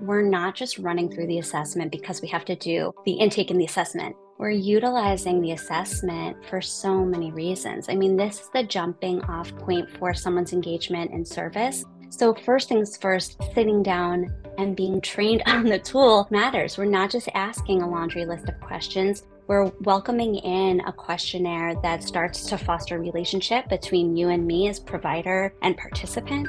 we're not just running through the assessment because we have to do the intake and the assessment. We're utilizing the assessment for so many reasons. I mean, this is the jumping off point for someone's engagement in service. So first things first, sitting down and being trained on the tool matters. We're not just asking a laundry list of questions. We're welcoming in a questionnaire that starts to foster a relationship between you and me as provider and participant.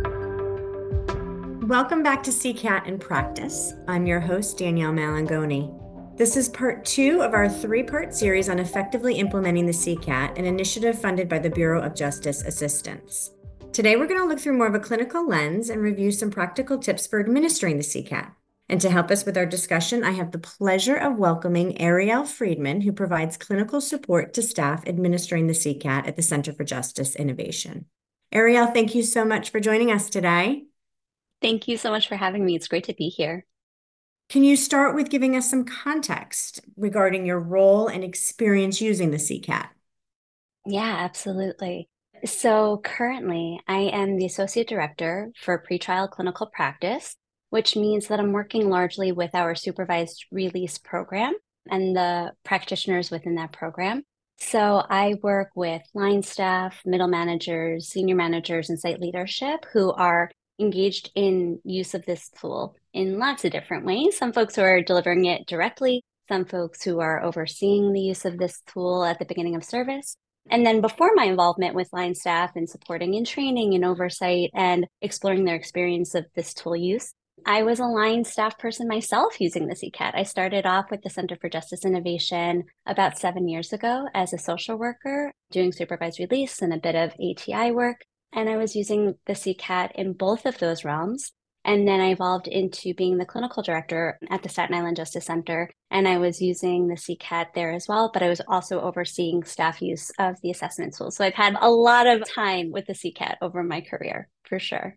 Welcome back to CCAT in Practice. I'm your host, Danielle Malangoni. This is part 2 of our 3-part series on effectively implementing the CCAT, an initiative funded by the Bureau of Justice Assistance. Today, we're going to look through more of a clinical lens and review some practical tips for administering the CCAT. And to help us with our discussion, I have the pleasure of welcoming Ariel Friedman, who provides clinical support to staff administering the CCAT at the Center for Justice Innovation. Ariel, thank you so much for joining us today. Thank you so much for having me. It's great to be here. Can you start with giving us some context regarding your role and experience using the CCAT? Yeah, absolutely. So currently, I am the Associate Director for Pretrial Clinical Practice, which means that I'm working largely with our supervised release program and the practitioners within that program. So I work with line staff, middle managers, senior managers, and site leadership who are engaged in use of this tool in lots of different ways. Some folks who are delivering it directly, some folks who are overseeing the use of this tool at the beginning of service. And then before my involvement with line staff and supporting in training and oversight and exploring their experience of this tool use, I was a line staff person myself using the CCAT. I started off with the Center for Justice Innovation about 7 years ago as a social worker, doing supervised release and a bit of ATI work. And I was using the CCAT in both of those realms. And then I evolved into being the clinical director at the Staten Island Justice Center. And I was using the CCAT there as well, but I was also overseeing staff use of the assessment tool. So I've had a lot of time with the CCAT over my career, for sure.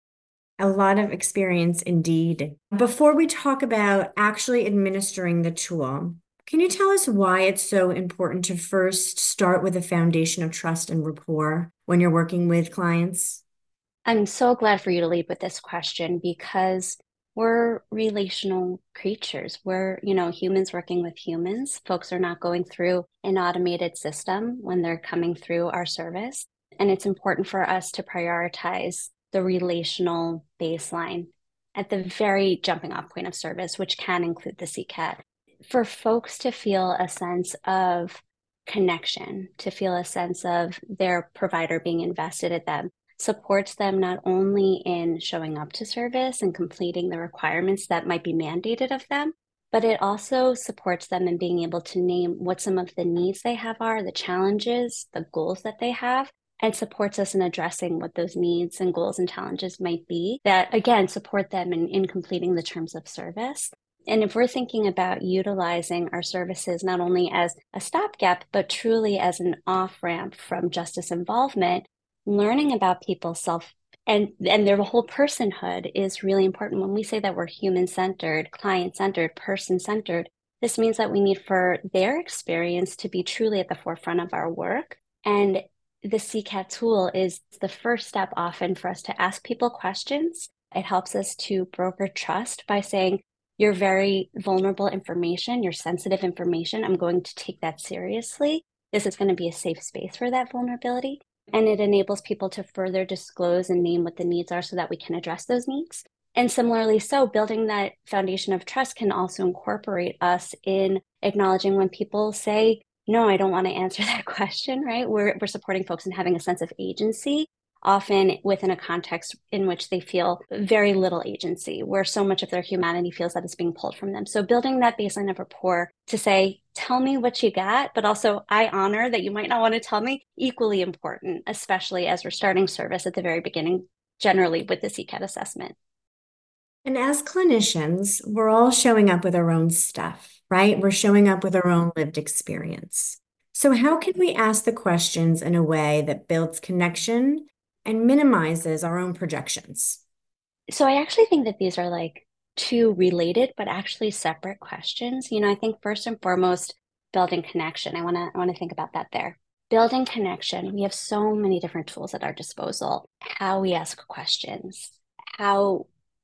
A lot of experience indeed. Before we talk about actually administering the tool, can you tell us why it's so important to first start with a foundation of trust and rapport when you're working with clients? I'm so glad for you to lead with this question because we're relational creatures. We're, humans working with humans. Folks are not going through an automated system when they're coming through our service. And it's important for us to prioritize the relational baseline at the very jumping off point of service, which can include the CCAT. For folks to feel a sense of connection, to feel a sense of their provider being invested in them, supports them not only in showing up to service and completing the requirements that might be mandated of them, but it also supports them in being able to name what some of the needs they have are, the challenges, the goals that they have, and supports us in addressing what those needs and goals and challenges might be that, again, support them in completing the terms of service. And if we're thinking about utilizing our services not only as a stopgap, but truly as an off-ramp from justice involvement, learning about people's self and their whole personhood is really important. When we say that we're human-centered, client-centered, person-centered, this means that we need for their experience to be truly at the forefront of our work. And the CCAT tool is the first step often for us to ask people questions. It helps us to broker trust by saying, your very vulnerable information, your sensitive information, I'm going to take that seriously. This is going to be a safe space for that vulnerability. And it enables people to further disclose and name what the needs are so that we can address those needs. And similarly, so building that foundation of trust can also incorporate us in acknowledging when people say, no, I don't want to answer that question, right? We're supporting folks in having a sense of agency, often within a context in which they feel very little agency, where so much of their humanity feels that it's being pulled from them. So building that baseline of rapport to say, tell me what you got, but also I honor that you might not want to tell me, equally important, especially as we're starting service at the very beginning, generally with the CCAT assessment. And as clinicians, we're all showing up with our own stuff, right? We're showing up with our own lived experience. So how can we ask the questions in a way that builds connection and minimizes our own projections? So I actually think that these are like two related, but actually separate questions. I think first and foremost, building connection. I want to think about that there. Building connection. We have so many different tools at our disposal. How we ask questions, how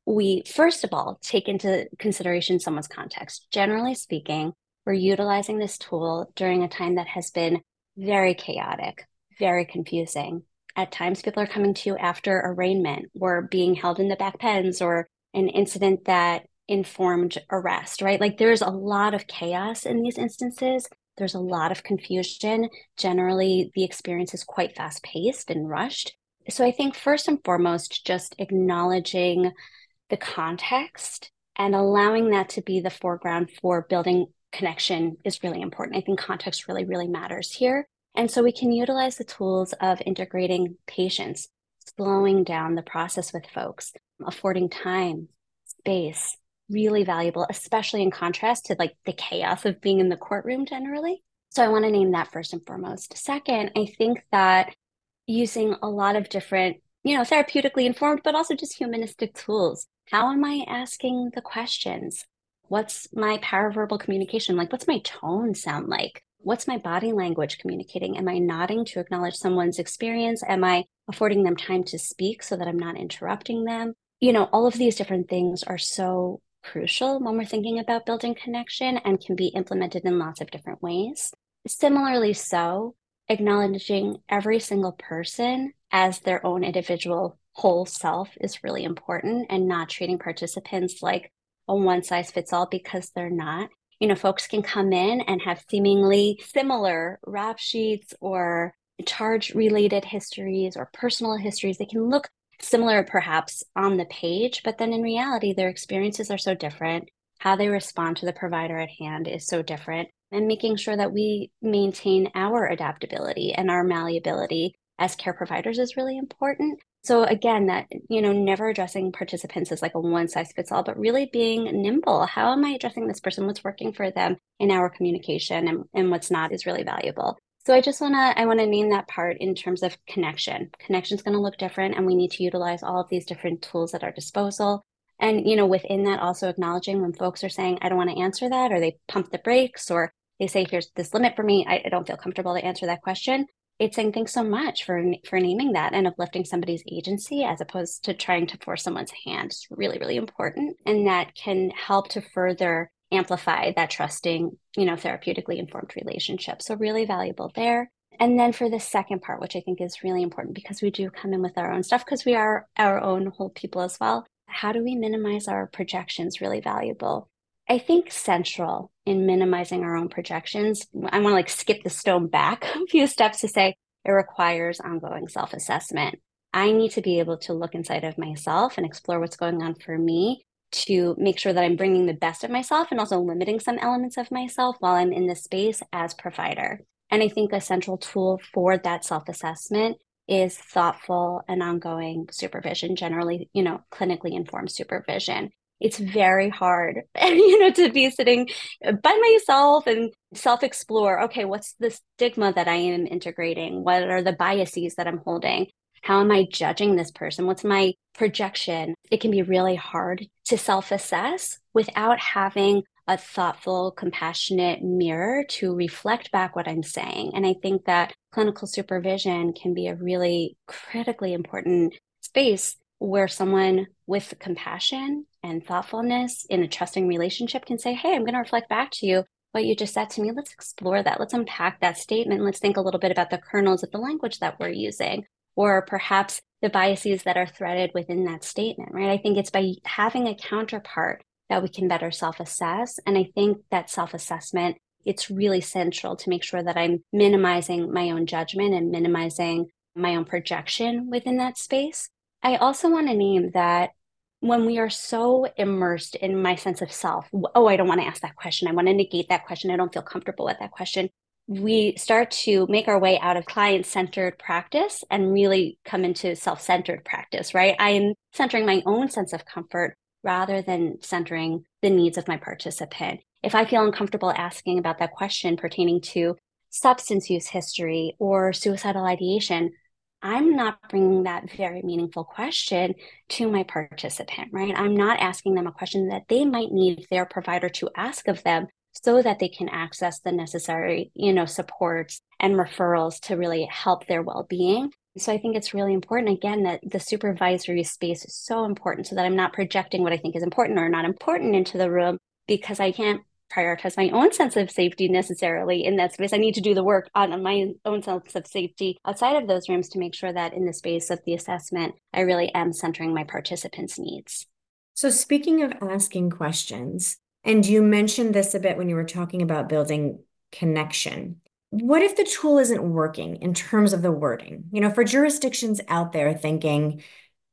we first of all take into consideration someone's context. Generally speaking, we're utilizing this tool during a time that has been very chaotic, very confusing. At times, people are coming to you after arraignment or being held in the back pens or an incident that informed arrest, right? Like there's a lot of chaos in these instances. There's a lot of confusion. Generally, the experience is quite fast paced and rushed. So I think first and foremost, just acknowledging the context and allowing that to be the foreground for building connection is really important. I think context really, really matters here. And so we can utilize the tools of integrating patience, slowing down the process with folks, affording time, space, really valuable, especially in contrast to like the chaos of being in the courtroom generally. So I want to name that first and foremost. Second, I think that using a lot of different, therapeutically informed, but also just humanistic tools. How am I asking the questions? What's my paraverbal communication like? What's my tone sound like? What's my body language communicating? Am I nodding to acknowledge someone's experience? Am I affording them time to speak so that I'm not interrupting them? All of these different things are so crucial when we're thinking about building connection and can be implemented in lots of different ways. Similarly, so acknowledging every single person as their own individual whole self is really important and not treating participants like a one size fits all because they're not. Folks can come in and have seemingly similar rap sheets or charge related histories or personal histories. They can look similar perhaps on the page, but then in reality, their experiences are so different. How they respond to the provider at hand is so different, and making sure that we maintain our adaptability and our malleability as care providers is really important. So again, that, never addressing participants as like a one size fits all, but really being nimble. How am I addressing this person? What's working for them in our communication and what's not is really valuable. So I want to name that part in terms of connection. Connection is going to look different, and we need to utilize all of these different tools at our disposal. And, within that, also acknowledging when folks are saying, I don't want to answer that, or they pump the brakes, or they say, here's this limit for me. I don't feel comfortable to answer that question. It's saying thanks so much for naming that and uplifting somebody's agency as opposed to trying to force someone's hand. It's really, really important. And that can help to further amplify that trusting, therapeutically informed relationship. So really valuable there. And then for the second part, which I think is really important because we do come in with our own stuff because we are our own whole people as well. How do we minimize our projections? Really valuable. I think central in minimizing our own projections, I want to like skip the stone back a few steps to say it requires ongoing self-assessment. I need to be able to look inside of myself and explore what's going on for me to make sure that I'm bringing the best of myself and also limiting some elements of myself while I'm in this space as provider. And I think a central tool for that self-assessment is thoughtful and ongoing supervision, generally, clinically informed supervision. It's very hard, to be sitting by myself and self-explore. Okay, what's the stigma that I am integrating? What are the biases that I'm holding? How am I judging this person? What's my projection? It can be really hard to self-assess without having a thoughtful, compassionate mirror to reflect back what I'm saying. And I think that clinical supervision can be a really critically important space where someone with compassion and thoughtfulness in a trusting relationship can say, hey, I'm going to reflect back to you what you just said to me. Let's explore that. Let's unpack that statement. Let's think a little bit about the kernels of the language that we're using, or perhaps the biases that are threaded within that statement, right? I think it's by having a counterpart that we can better self-assess. And I think that self-assessment, it's really central to make sure that I'm minimizing my own judgment and minimizing my own projection within that space. I also want to name that when we are so immersed in my sense of self, oh, I don't want to ask that question. I want to negate that question. I don't feel comfortable with that question. We start to make our way out of client-centered practice and really come into self-centered practice, right? I am centering my own sense of comfort rather than centering the needs of my participant. If I feel uncomfortable asking about that question pertaining to substance use history or suicidal ideation, I'm not bringing that very meaningful question to my participant, right? I'm not asking them a question that they might need their provider to ask of them so that they can access the necessary, supports and referrals to really help their well-being. So I think it's really important, again, that the supervisory space is so important so that I'm not projecting what I think is important or not important into the room because I can't prioritize my own sense of safety necessarily in that space. I need to do the work on my own sense of safety outside of those rooms to make sure that in the space of the assessment, I really am centering my participants' needs. So speaking of asking questions, and you mentioned this a bit when you were talking about building connection. What if the tool isn't working in terms of the wording? For jurisdictions out there thinking,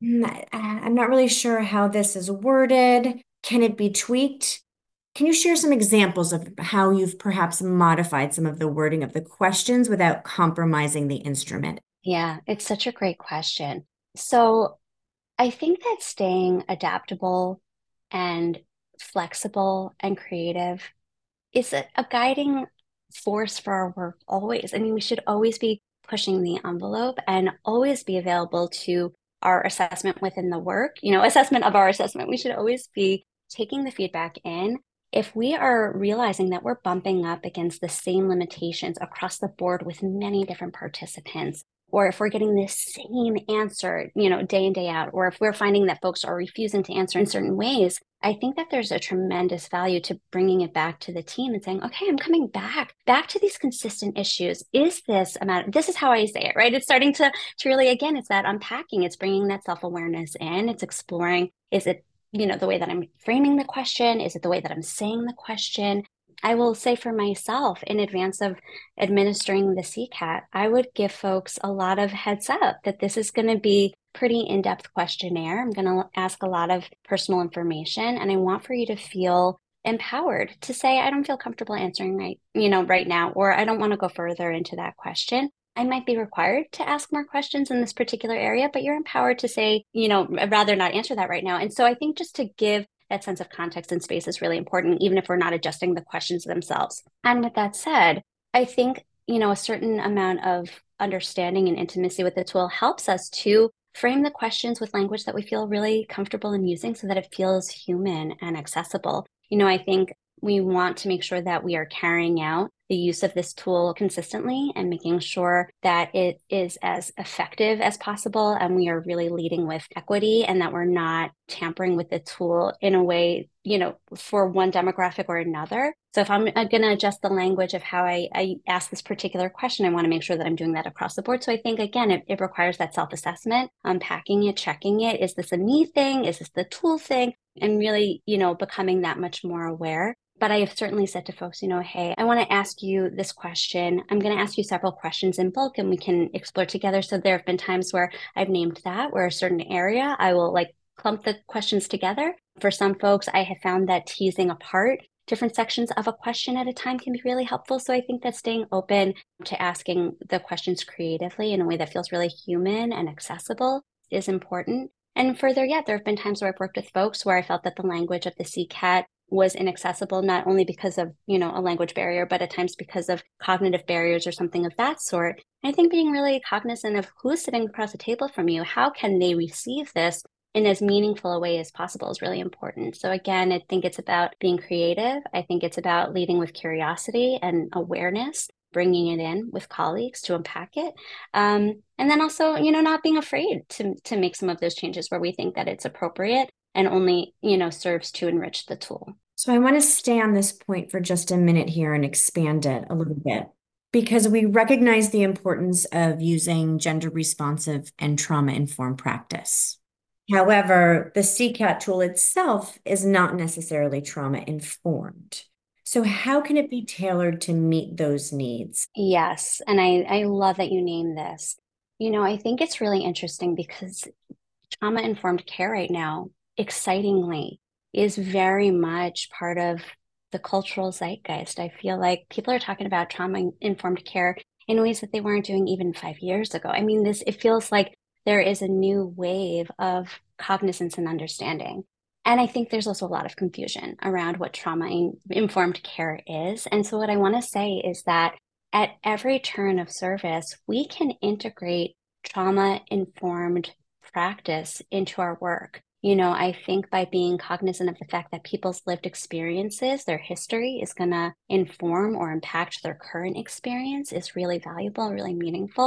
I'm not really sure how this is worded. Can it be tweaked? Can you share some examples of how you've perhaps modified some of the wording of the questions without compromising the instrument? Yeah, it's such a great question. So I think that staying adaptable and flexible and creative is a guiding force for our work always. I mean, we should always be pushing the envelope and always be available to our assessment within the work, assessment of our assessment. We should always be taking the feedback in. If we are realizing that we're bumping up against the same limitations across the board with many different participants, or if we're getting the same answer, day in, day out, or if we're finding that folks are refusing to answer in certain ways, I think that there's a tremendous value to bringing it back to the team and saying, okay, I'm coming back to these consistent issues. Is this amount? This is how I say it, right? It's starting to really, again, it's that unpacking. It's bringing that self-awareness in. It's exploring, is it, the way that I'm framing the question? Is it the way that I'm saying the question? I will say for myself, in advance of administering the CCAT, I would give folks a lot of heads up that this is going to be pretty in-depth questionnaire. I'm going to ask a lot of personal information, and I want for you to feel empowered to say, I don't feel comfortable answering right now, or I don't want to go further into that question. I might be required to ask more questions in this particular area, but you're empowered to say, I'd rather not answer that right now. And so I think just to give that sense of context and space is really important, even if we're not adjusting the questions themselves. And with that said, I think, a certain amount of understanding and intimacy with the tool helps us to frame the questions with language that we feel really comfortable in using so that it feels human and accessible. I think we want to make sure that we are carrying out the use of this tool consistently and making sure that it is as effective as possible. And we are really leading with equity and that we're not tampering with the tool in a way, for one demographic or another. So if I'm going to adjust the language of how I ask this particular question, I want to make sure that I'm doing that across the board. So I think, again, it requires that self-assessment, unpacking it, checking it. Is this a me thing? Is this the tool thing? And really, becoming that much more aware. But I have certainly said to folks, hey, I want to ask you this question. I'm going to ask you several questions in bulk and we can explore together. So there have been times where I've named that, where a certain area, I will clump the questions together. For some folks, I have found that teasing apart different sections of a question at a time can be really helpful. So I think that staying open to asking the questions creatively in a way that feels really human and accessible is important. And further yet, there have been times where I've worked with folks where I felt that the language of the CCAT was inaccessible, not only because of, a language barrier, but at times because of cognitive barriers or something of that sort. And I think being really cognizant of who's sitting across the table from you, how can they receive this in as meaningful a way as possible is really important. So again, I think it's about being creative. I think it's about leading with curiosity and awareness, bringing it in with colleagues to unpack it. And then also, not being afraid to make some of those changes where we think that it's appropriate and only, serves to enrich the tool. So I want to stay on this point for just a minute here and expand it a little bit because we recognize the importance of using gender responsive and trauma-informed practice. However, the CCAT tool itself is not necessarily trauma-informed. So how can it be tailored to meet those needs? Yes, and I love that you named this. I think it's really interesting because trauma-informed care right now, excitingly, is very much part of the cultural zeitgeist. I feel like people are talking about trauma-informed care in ways that they weren't doing even 5 years ago. I mean, it feels like there is a new wave of cognizance and understanding. And I think there's also a lot of confusion around what trauma-informed care is. And so what I want to say is that at every turn of service, we can integrate trauma-informed practice into our work. I think by being cognizant of the fact that people's lived experiences, their history is going to inform or impact their current experience is really valuable, really meaningful.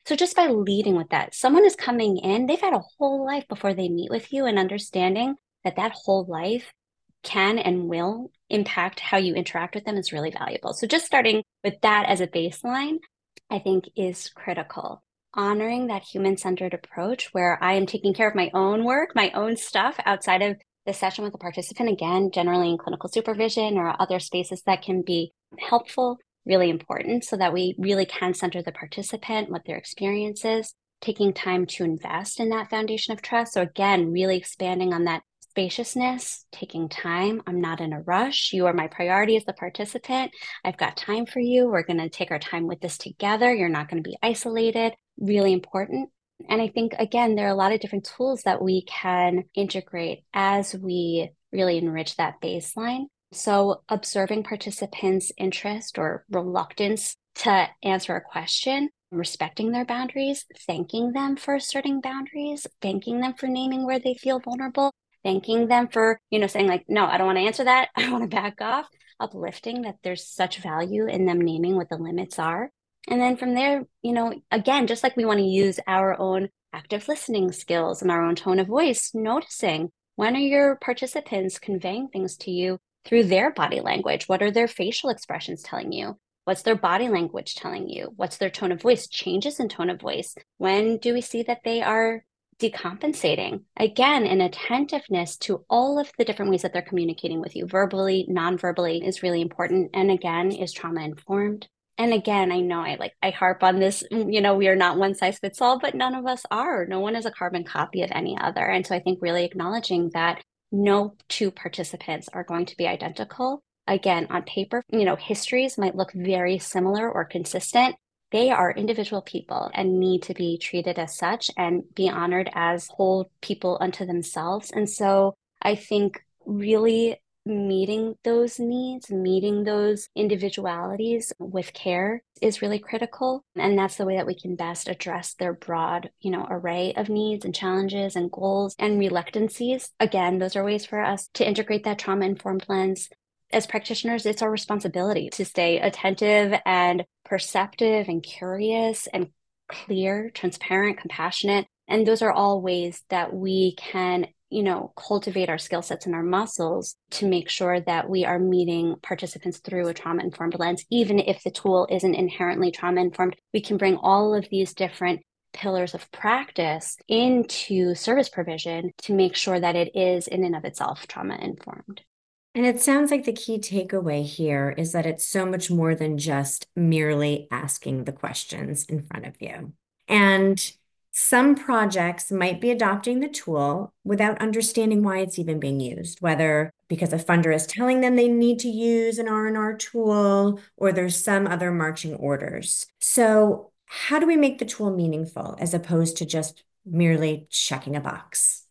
So just by leading with that, someone is coming in, they've had a whole life before they meet with you, and understanding that that whole life can and will impact how you interact with them is really valuable. So just starting with that as a baseline, I think is critical. Honoring that human-centered approach where I am taking care of my own work, my own stuff outside of the session with the participant, again, generally in clinical supervision or other spaces that can be helpful, really important so that we really can center the participant, what their experience is, taking time to invest in that foundation of trust. So again, really expanding on that spaciousness, taking time. I'm not in a rush. You are my priority as the participant. I've got time for you. We're going to take our time with this together. You're not going to be isolated. Really important. And I think, again, there are a lot of different tools that we can integrate as we really enrich that baseline. So observing participants' interest or reluctance to answer a question, respecting their boundaries, thanking them for asserting boundaries, thanking them for naming where they feel vulnerable, thanking them for, saying like, no, I don't want to answer that. I want to back off, uplifting that there's such value in them naming what the limits are. And then from there, again, just like we want to use our own active listening skills and our own tone of voice, noticing when are your participants conveying things to you through their body language? What are their facial expressions telling you? What's their body language telling you? What's their tone of voice? Changes in tone of voice. When do we see that they are decompensating? Again, an attentiveness to all of the different ways that they're communicating with you, verbally, non-verbally, is really important. And again, is trauma informed. And again, I know I harp on this, we are not one size fits all, but none of us are. No one is a carbon copy of any other. And so I think really acknowledging that no two participants are going to be identical. Again, on paper, histories might look very similar or consistent. They are individual people and need to be treated as such and be honored as whole people unto themselves. And so I think really meeting those needs, meeting those individualities with care is really critical. And that's the way that we can best address their broad, array of needs and challenges and goals and reluctancies. Again, those are ways for us to integrate that trauma-informed lens. As practitioners, it's our responsibility to stay attentive and perceptive and curious and clear, transparent, compassionate. And those are all ways that we can cultivate our skill sets and our muscles to make sure that we are meeting participants through a trauma-informed lens. Even if the tool isn't inherently trauma-informed, we can bring all of these different pillars of practice into service provision to make sure that it is in and of itself trauma-informed. And it sounds like the key takeaway here is that it's so much more than just merely asking the questions in front of you. And some projects might be adopting the tool without understanding why it's even being used, whether because a funder is telling them they need to use an R&R tool or there's some other marching orders. So how do we make the tool meaningful as opposed to just merely checking a box?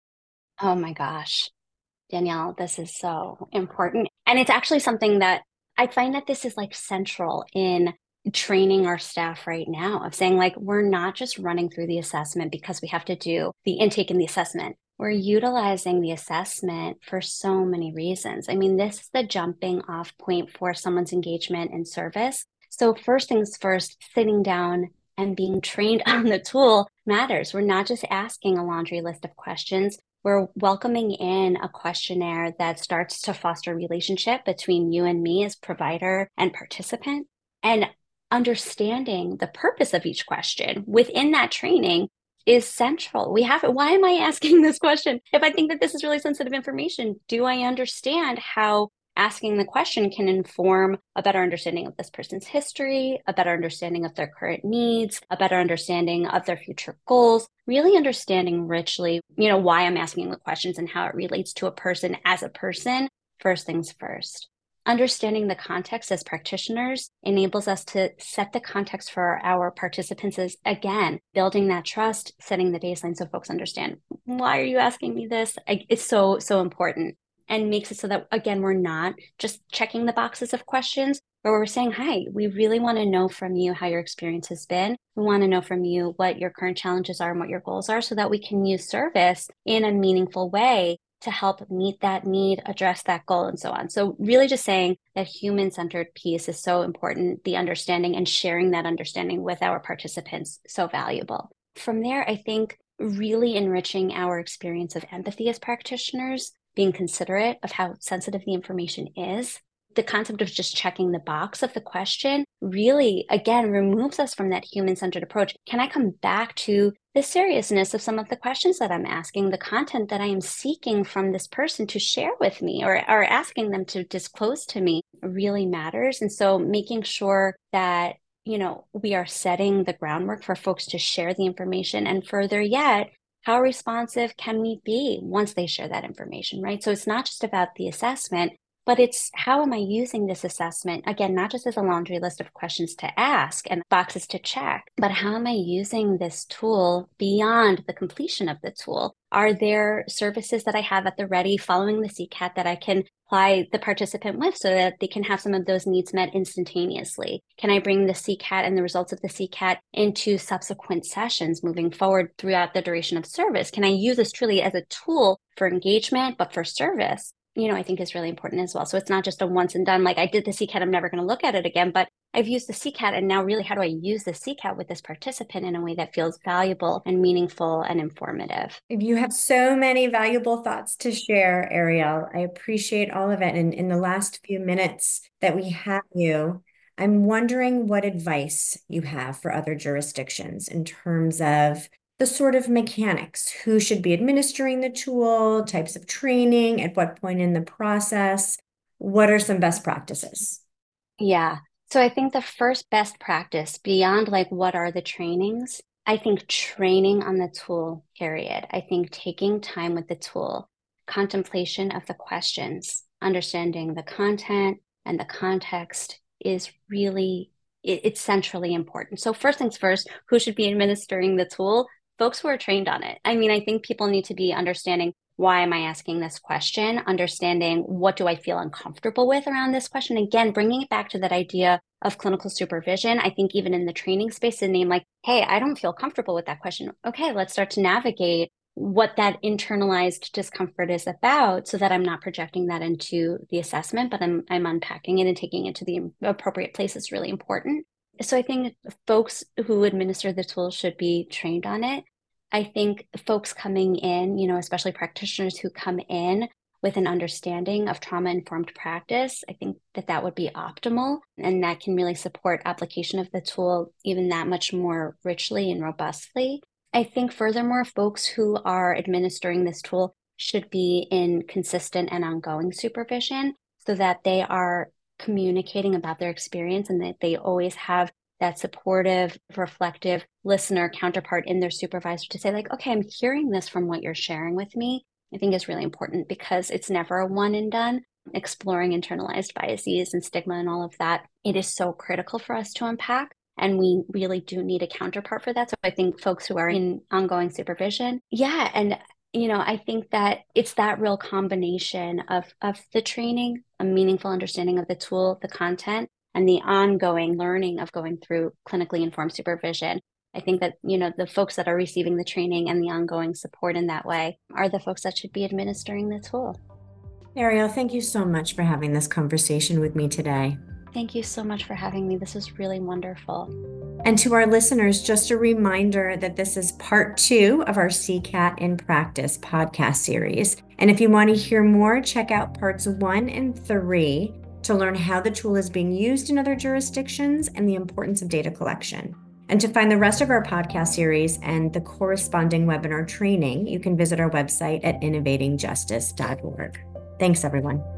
Oh my gosh. Danielle, this is so important. And it's actually something that I find that this is central in training our staff right now, of saying we're not just running through the assessment because we have to do the intake and the assessment. We're utilizing the assessment for so many reasons. I mean, this is the jumping off point for someone's engagement and service. So first things first, sitting down and being trained on the tool matters. We're not just asking a laundry list of questions. We're welcoming in a questionnaire that starts to foster a relationship between you and me as provider and participant, and understanding the purpose of each question within that training is central. Why am I asking this question? If I think that this is really sensitive information, do I understand how asking the question can inform a better understanding of this person's history, a better understanding of their current needs, a better understanding of their future goals, really understanding richly, why I'm asking the questions and how it relates to a person as a person, first things first. Understanding the context as practitioners enables us to set the context for our participants as, again, building that trust, setting the baseline so folks understand, why are you asking me this? It's so, so important. And makes it so that, again, we're not just checking the boxes of questions, but we're saying, hi, we really want to know from you how your experience has been. We want to know from you what your current challenges are and what your goals are so that we can use service in a meaningful way to help meet that need, address that goal, and so on. So really just saying that human-centered piece is so important, the understanding and sharing that understanding with our participants, so valuable. From there, I think really enriching our experience of empathy as practitioners, being considerate of how sensitive the information is. The concept of just checking the box of the question really, again, removes us from that human-centered approach. Can I come back to the seriousness of some of the questions that I'm asking, the content that I am seeking from this person to share with me or asking them to disclose to me really matters. And so making sure that, we are setting the groundwork for folks to share the information, and further yet, how responsive can we be once they share that information, right? So it's not just about the assessment, but it's how am I using this assessment? Again, not just as a laundry list of questions to ask and boxes to check, but how am I using this tool beyond the completion of the tool? Are there services that I have at the ready following the CCAT that I can apply the participant with so that they can have some of those needs met instantaneously? Can I bring the CCAT and the results of the CCAT into subsequent sessions moving forward throughout the duration of service? Can I use this truly as a tool for engagement, but for service? I think is really important as well. So it's not just a once and done, like I did the CCAT, I'm never going to look at it again, but I've used the CCAT, and now really how do I use the CCAT with this participant in a way that feels valuable and meaningful and informative? You have so many valuable thoughts to share, Ariel. I appreciate all of it. And in the last few minutes that we have you, I'm wondering what advice you have for other jurisdictions in terms of the sort of mechanics, who should be administering the tool, types of training, at what point in the process. What are some best practices? Yeah. So I think the first best practice beyond like what are the trainings, I think training on the tool, period. I think taking time with the tool, contemplation of the questions, understanding the content and the context is really, it's centrally important. So first things first, who should be administering the tool? Folks who are trained on it. I mean, I think people need to be understanding, why am I asking this question? Understanding, what do I feel uncomfortable with around this question? Again, bringing it back to that idea of clinical supervision. I think even in the training space, the name like, hey, I don't feel comfortable with that question. Okay, let's start to navigate what that internalized discomfort is about so that I'm not projecting that into the assessment, but I'm unpacking it and taking it to the appropriate place is really important. So I think folks who administer the tool should be trained on it. I think folks coming in, especially practitioners who come in with an understanding of trauma-informed practice, I think that would be optimal, and that can really support application of the tool even that much more richly and robustly. I think furthermore, folks who are administering this tool should be in consistent and ongoing supervision so that they are communicating about their experience and that they always have that supportive, reflective listener counterpart in their supervisor to say like, okay, I'm hearing this from what you're sharing with me. I think is really important because it's never a one and done. Exploring internalized biases and stigma and all of that, it is so critical for us to unpack. And we really do need a counterpart for that. So I think folks who are in ongoing supervision, yeah. And I think that it's that real combination of the training, a meaningful understanding of the tool, the content, and the ongoing learning of going through clinically informed supervision. I think that, the folks that are receiving the training and the ongoing support in that way are the folks that should be administering the tool. Ariel, thank you so much for having this conversation with me today. Thank you so much for having me. This was really wonderful. And to our listeners, just a reminder that this is part 2 of our CCAT in Practice podcast series. And if you want to hear more, check out parts 1 and 3 to learn how the tool is being used in other jurisdictions and the importance of data collection. And to find the rest of our podcast series and the corresponding webinar training, you can visit our website at innovatingjustice.org. Thanks, everyone.